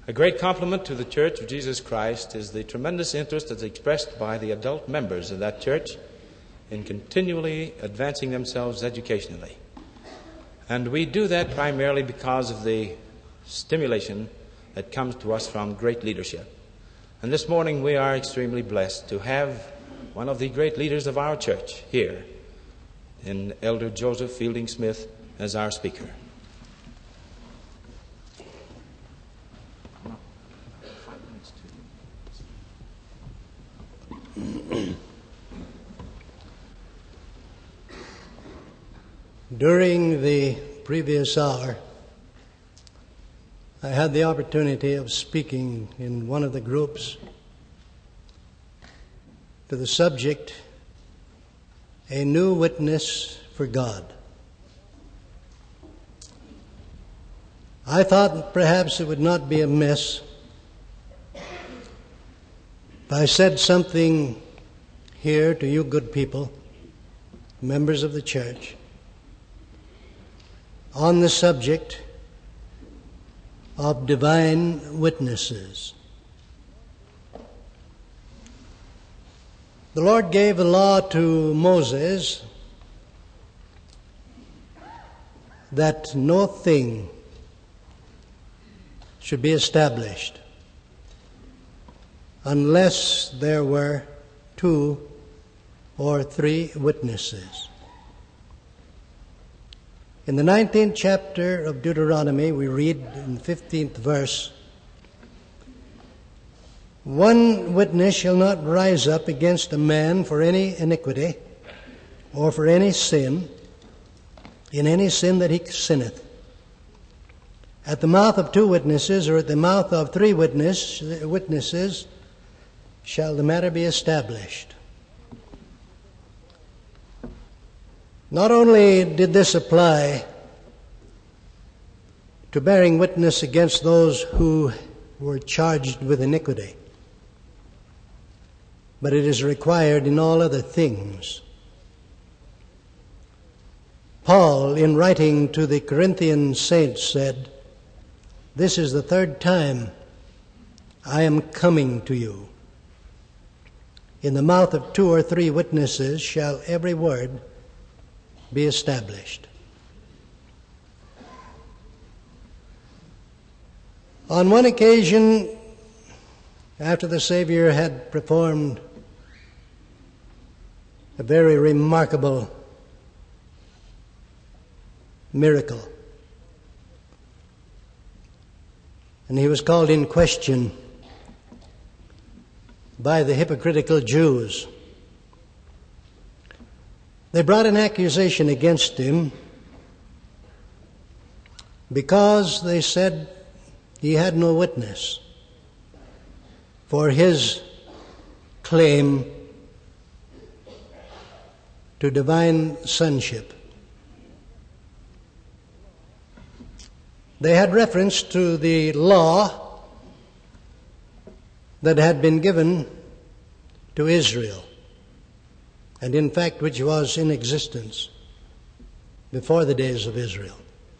A great compliment to the Church of Jesus Christ is the tremendous interest that's expressed by the adult members of that church in continually advancing themselves educationally. And we do that primarily because of the stimulation that comes to us from great leadership. And this morning we are extremely blessed to have one of the great leaders of our church here in Elder Joseph Fielding Smith as our speaker. During the previous hour, I had the opportunity of speaking in one of the groups to the subject, A New Witness for God. I thought perhaps it would not be amiss if I said something here to you good people, members of the church, on the subject of divine witnesses. The Lord gave a law to Moses that no thing should be established unless there were 2 or 3 witnesses. In the 19th chapter of Deuteronomy, we read in the 15th verse, "One witness shall not rise up against a man for any iniquity or for any sin, in any sin that he sinneth. At the mouth of 2 witnesses or at the mouth of 3 witnesses shall the matter be established." Not only did this apply to bearing witness against those who were charged with iniquity, but it is required in all other things. Paul, in writing to the Corinthian saints, said, "This is the 3rd time I am coming to you. In the mouth of 2 or 3 witnesses shall every word be established." On one occasion, after the Savior had performed a very remarkable miracle, and he was called in question by the hypocritical Jews, they brought an accusation against him because they said he had no witness for his claim to divine sonship. They had reference to the law that had been given to Israel, and in fact which was in existence before the days of Israel.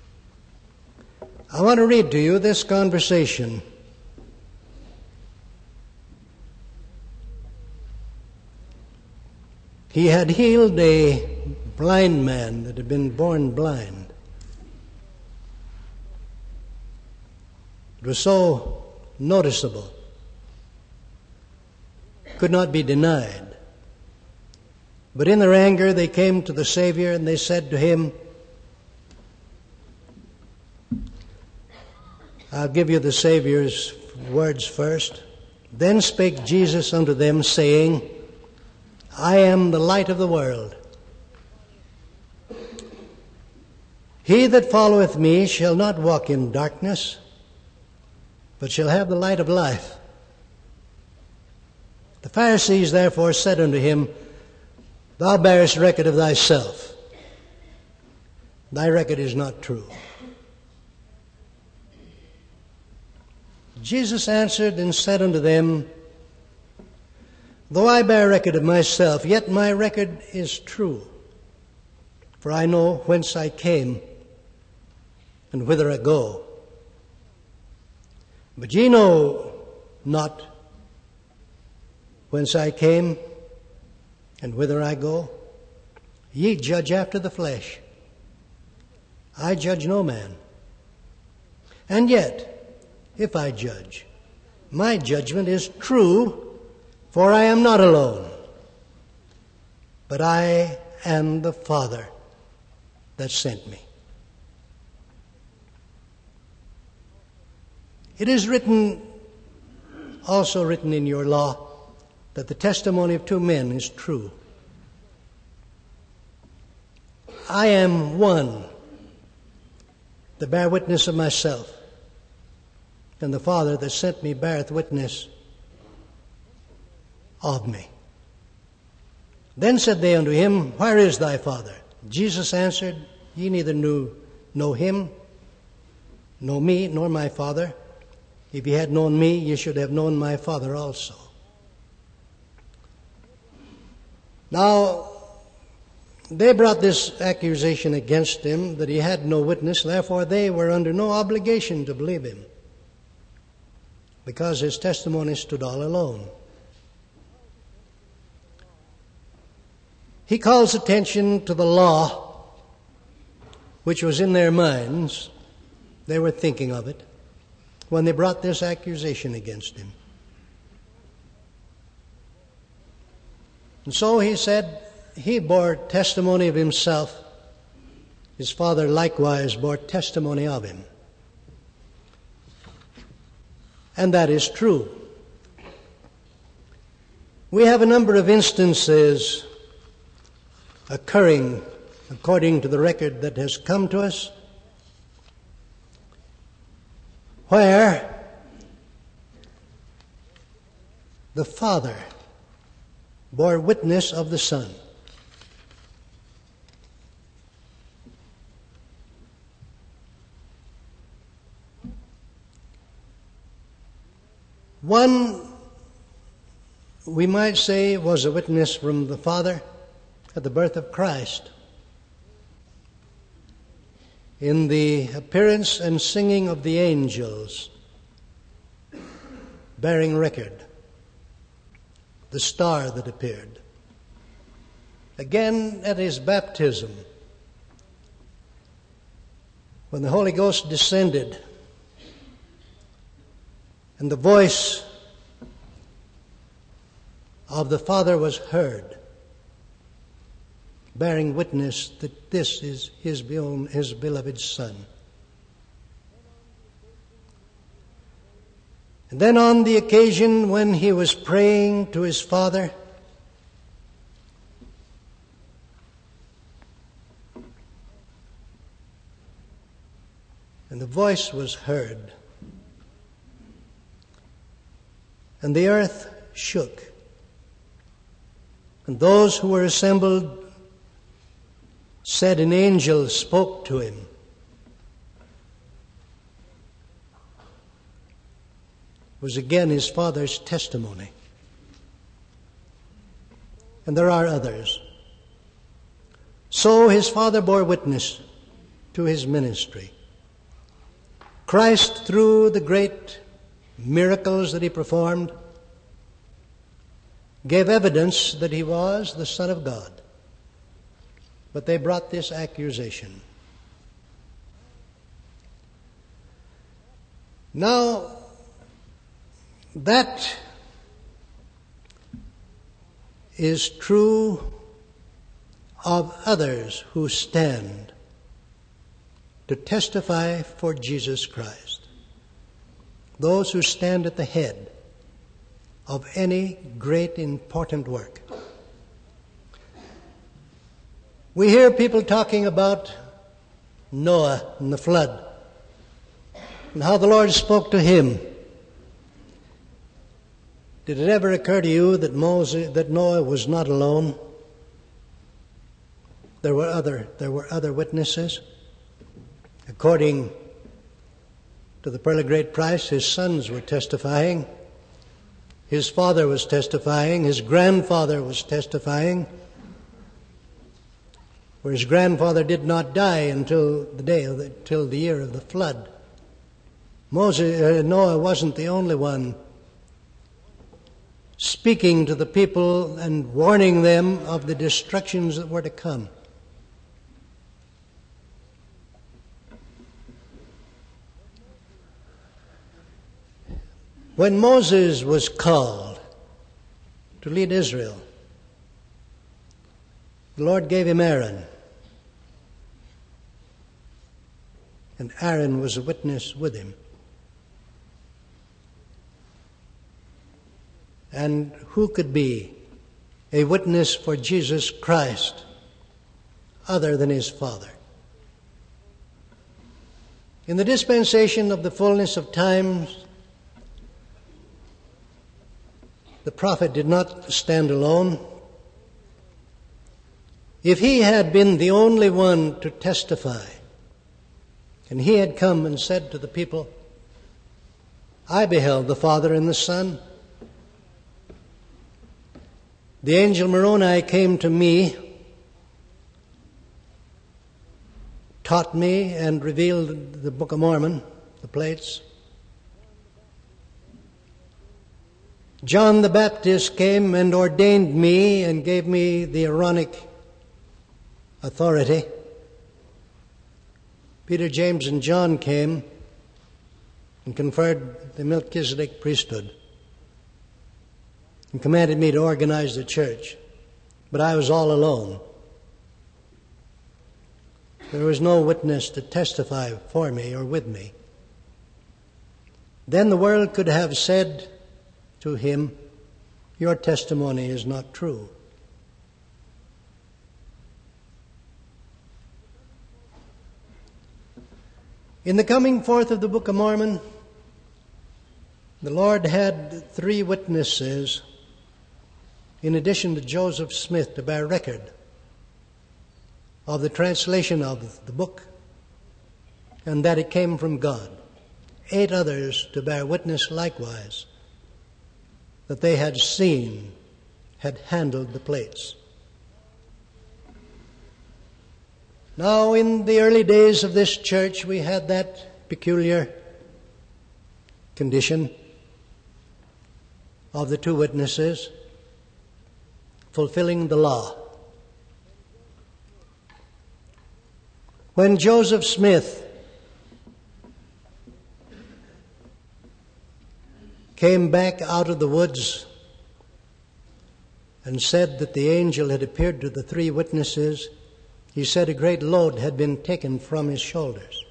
I want to read to you this conversation. He had healed a blind man that had been born blind. It was so noticeable, could not be denied. But in their anger, they came to the Savior and they said to him, I'll give you the Savior's words first. "Then spake Jesus unto them, saying, I am the light of the world. He that followeth me shall not walk in darkness, but shall have the light of life." The Pharisees therefore said unto him, "Thou bearest record of thyself. Thy record is not true." Jesus answered and said unto them, "Though I bear record of myself, yet my record is true. For I know whence I came and whither I go. But ye know not whence I came and whither I go. Ye judge after the flesh. I judge no man. And yet, if I judge, my judgment is true, for I am not alone, but I and the Father that sent me. It is also written in your law, that the testimony of two men is true. I am one, to bear witness of myself, and the Father that sent me beareth witness of me. Then said they unto him, Where is thy Father? Jesus answered, Ye neither know him, nor me, nor my Father. If ye had known me, ye should have known my Father also. Now, they brought this accusation against him that he had no witness, therefore they were under no obligation to believe him, because his testimony stood all alone. He calls attention to the law which was in their minds. They were thinking of it when they brought this accusation against him. And so he said, he bore testimony of himself. His Father likewise bore testimony of him. And that is true. We have a number of instances occurring according to the record that has come to us, where the Father bore witness of the Son. One, we might say, was a witness from the Father at the birth of Christ, in the appearance and singing of the angels, bearing record, the star that appeared. Again, at his baptism, when the Holy Ghost descended, and the voice of the Father was heard, bearing witness that this is his beloved Son. And then on the occasion when he was praying to his Father, and the voice was heard, and the earth shook, and those who were assembled said an angel spoke to him. Was again his Father's testimony. And there are others. So his Father bore witness to his ministry. Christ, through the great miracles that he performed, gave evidence that he was the Son of God. But they brought this accusation. Now, that is true of others who stand to testify for Jesus Christ. Those who stand at the head of any great important work. We hear people talking about Noah and the flood, and how the Lord spoke to him. Did it ever occur to you that Noah was not alone? There were other witnesses. According to the pearl of great price, his sons were testifying. His father was testifying. His grandfather was testifying. For his grandfather did not die until the year of the flood. Noah wasn't the only one speaking to the people and warning them of the destructions that were to come. When Moses was called to lead Israel, the Lord gave him Aaron. And Aaron was a witness with him. And who could be a witness for Jesus Christ other than his Father? In the dispensation of the fullness of times, the prophet did not stand alone. If he had been the only one to testify, and he had come and said to the people, I beheld the Father and the Son. The angel Moroni came to me, taught me, and revealed the Book of Mormon, the plates. John the Baptist came and ordained me and gave me the Aaronic authority. Peter, James, and John came and conferred the Melchizedek priesthood and commanded me to organize the church. But I was all alone. There was no witness to testify for me or with me. Then the world could have said to him, your testimony is not true. In the coming forth of the Book of Mormon, the Lord had 3 witnesses in addition to Joseph Smith to bear record of the translation of the book and that it came from God. 8 others to bear witness likewise that they had seen, had handled the plates. Now, in the early days of this church, we had that peculiar condition of the 2 witnesses fulfilling the law. When Joseph Smith came back out of the woods and said that the angel had appeared to the 3 witnesses, he said a great load had been taken from his shoulders.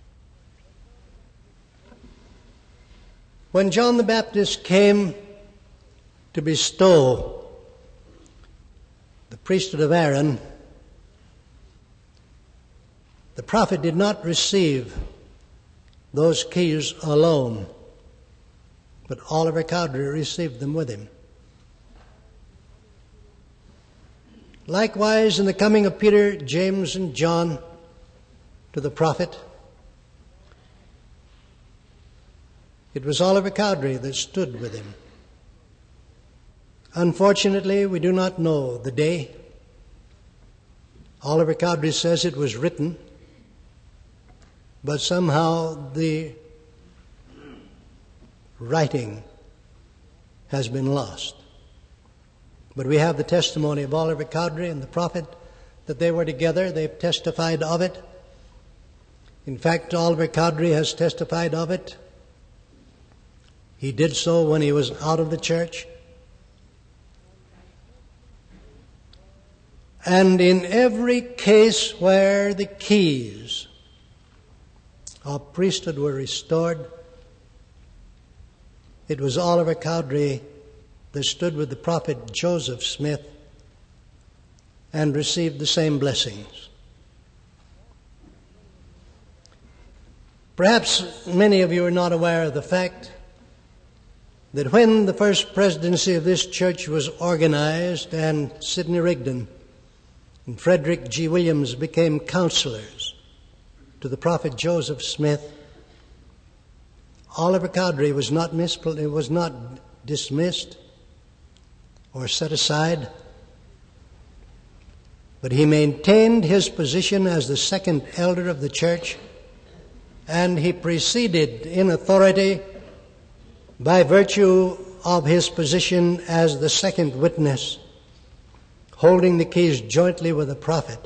When John the Baptist came to bestow the priesthood of Aaron, the prophet did not receive those keys alone, but Oliver Cowdery received them with him. Likewise, in the coming of Peter, James, and John to the prophet, it was Oliver Cowdery that stood with him. Unfortunately, we do not know the day. Oliver Cowdery says it was written, but somehow the writing has been lost. But we have the testimony of Oliver Cowdery and the prophet that they were together. They've testified of it. In fact, Oliver Cowdery has testified of it. He did so when he was out of the church. And in every case where the keys of priesthood were restored, it was Oliver Cowdery that stood with the prophet Joseph Smith and received the same blessings. Perhaps many of you are not aware of the fact that when the first presidency of this church was organized and Sidney Rigdon and Frederick G. Williams became counselors to the prophet Joseph Smith, Oliver Cowdery was not dismissed or set aside, but he maintained his position as the second elder of the church and he preceded in authority by virtue of his position as the second witness, holding the keys jointly with the prophet,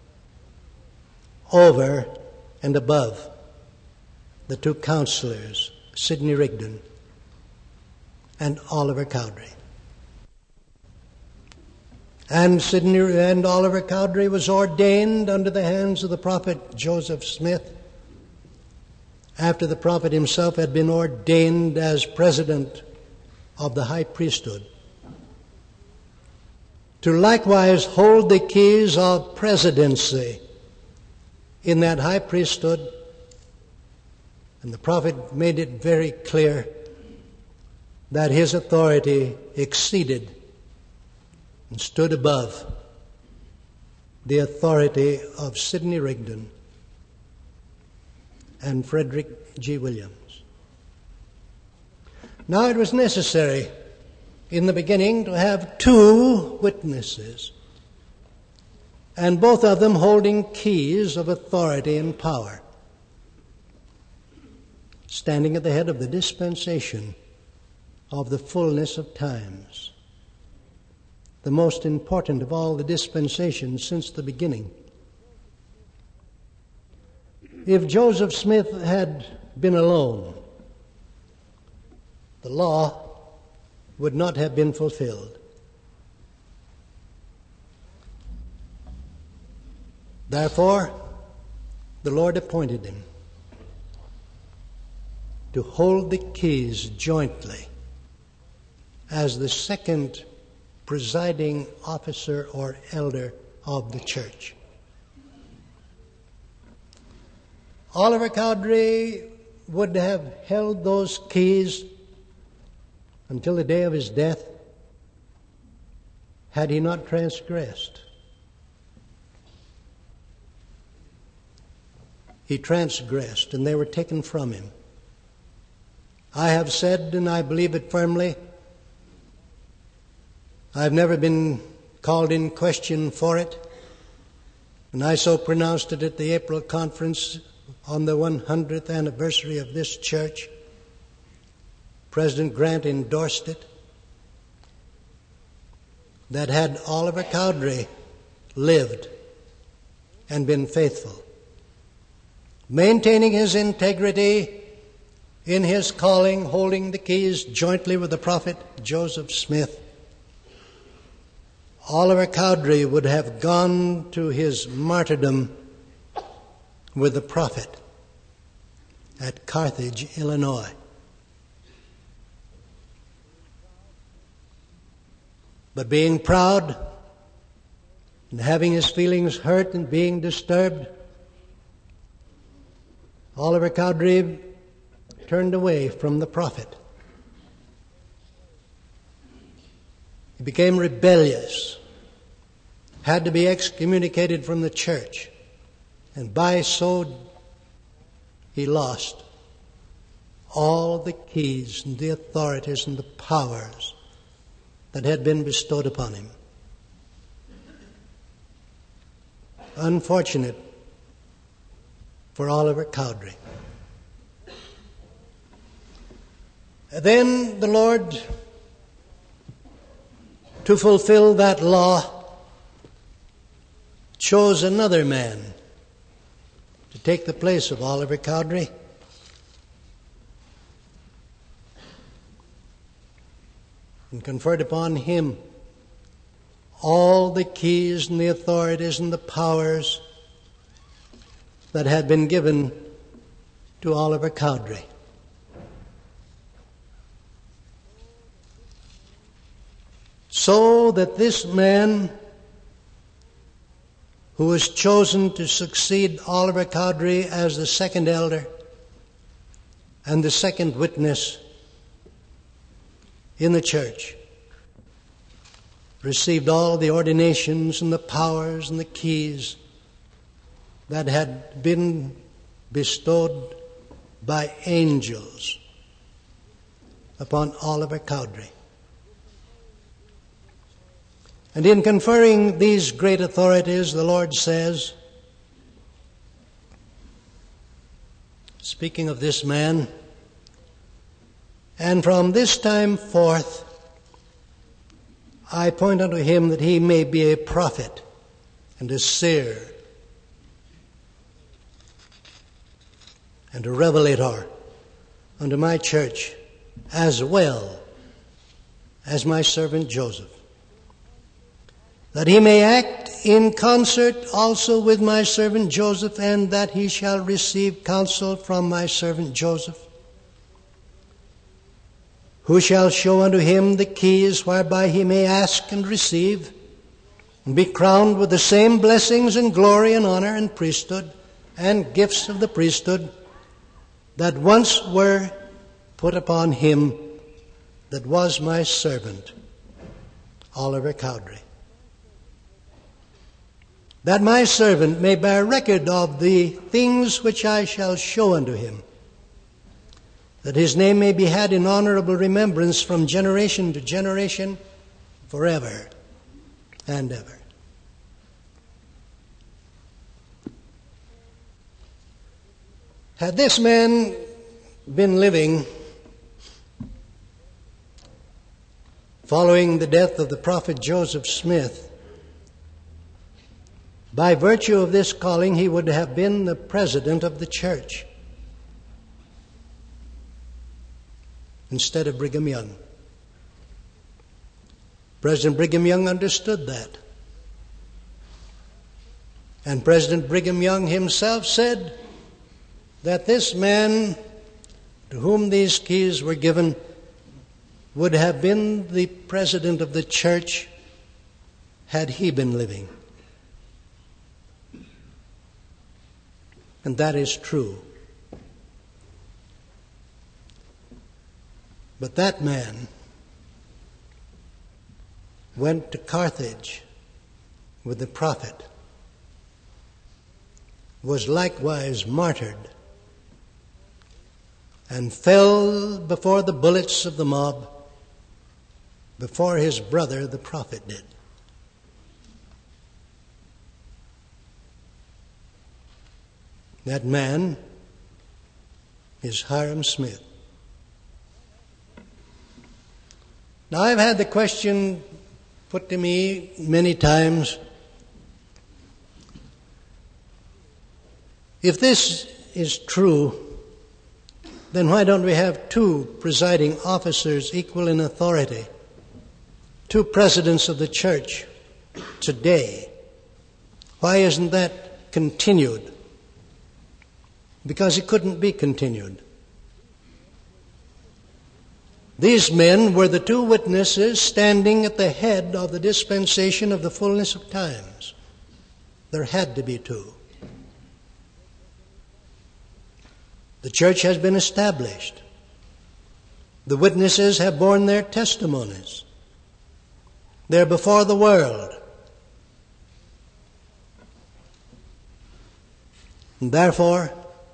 over and above the two counselors, Sidney Rigdon and Oliver Cowdery. And Oliver Cowdery was ordained under the hands of the prophet Joseph Smith, after the prophet himself had been ordained as president of the high priesthood, to likewise hold the keys of presidency in that high priesthood. And the prophet made it very clear that his authority exceeded and stood above the authority of Sidney Rigdon and Frederick G. Williams. Now it was necessary in the beginning to have two witnesses, and both of them holding keys of authority and power, standing at the head of the dispensation of the fullness of times, the most important of all the dispensations since the beginning. If Joseph Smith had been alone, the law would not have been fulfilled. Therefore, the Lord appointed him to hold the keys jointly as the second presiding officer or elder of the church. Oliver Cowdery would have held those keys until the day of his death had he not transgressed. He transgressed, and they were taken from him. I have said, and I believe it firmly, I've never been called in question for it, and I so pronounced it at the April conference on the 100th anniversary of this church. President Grant endorsed it, that had Oliver Cowdery lived and been faithful, maintaining his integrity in his calling, holding the keys jointly with the prophet Joseph Smith, Oliver Cowdery would have gone to his martyrdom with the prophet at Carthage, Illinois. But being proud and having his feelings hurt and being disturbed, Oliver Cowdery turned away from the prophet. He became rebellious, had to be excommunicated from the church, and by so he lost all the keys and the authorities and the powers that had been bestowed upon him. Unfortunate for Oliver Cowdery. Then the Lord, to fulfill that law, chose another man to take the place of Oliver Cowdery. And conferred upon him all the keys and the authorities and the powers that had been given to Oliver Cowdery. So that this man who was chosen to succeed Oliver Cowdery as the second elder and the second witness in the church received all the ordinations and the powers and the keys that had been bestowed by angels upon Oliver Cowdery. And in conferring these great authorities, the Lord says, speaking of this man, and from this time forth I point unto him that he may be a prophet and a seer and a revelator unto my church, as well as my servant Joseph, that he may act in concert also with my servant Joseph, and that he shall receive counsel from my servant Joseph, who shall show unto him the keys whereby he may ask and receive, and be crowned with the same blessings and glory and honor and priesthood and gifts of the priesthood that once were put upon him that was my servant, Oliver Cowdery. That my servant may bear record of the things which I shall show unto him, that his name may be had in honorable remembrance from generation to generation, forever and ever. Had this man been living following the death of the prophet Joseph Smith, by virtue of this calling, he would have been the president of the church instead of Brigham Young. President Brigham Young understood that. And President Brigham Young himself said that this man to whom these keys were given would have been the president of the church had he been living. And that is true. But that man went to Carthage with the prophet, was likewise martyred, and fell before the bullets of the mob before his brother the prophet did. That man is Hyrum Smith. Now, I've had the question put to me many times, if this is true, then why don't we have two presiding officers equal in authority, two presidents of the church today? Why isn't that continued? Because it couldn't be continued. These men were the two witnesses standing at the head of the dispensation of the fullness of times. There had to be two. The church has been established. The witnesses have borne their testimonies. They're before the world. And therefore,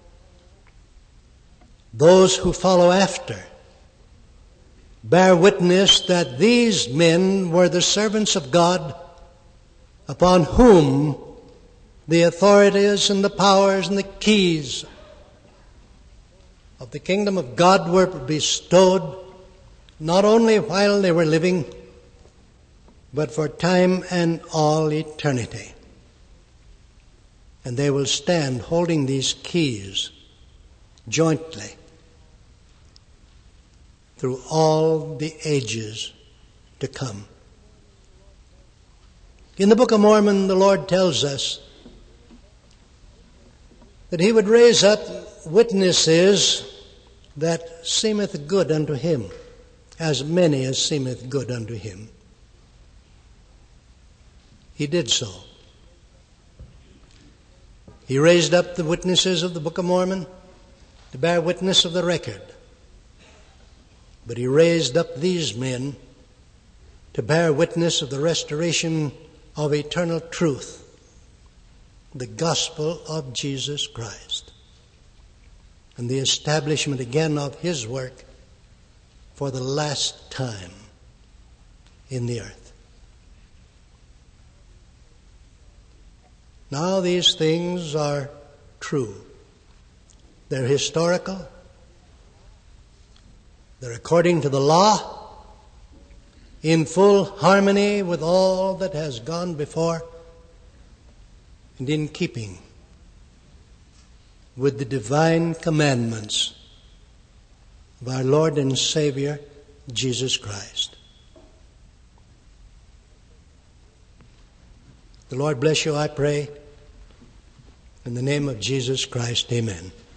those who follow after bear witness that these men were the servants of God upon whom the authorities and the powers and the keys of the kingdom of God were bestowed, not only while they were living, but for time and all eternity. And they will stand holding these keys jointly through all the ages to come. In the Book of Mormon, the Lord tells us that He would raise up witnesses that seemeth good unto Him, as many as seemeth good unto Him. He did so. He raised up the witnesses of the Book of Mormon to bear witness of the record. But He raised up these men to bear witness of the restoration of eternal truth, the gospel of Jesus Christ, and the establishment again of His work for the last time in the earth. Now these things are true. They're historical. They're according to the law, in full harmony with all that has gone before, and in keeping with the divine commandments of our Lord and Savior, Jesus Christ. The Lord bless you, I pray. In the name of Jesus Christ, amen.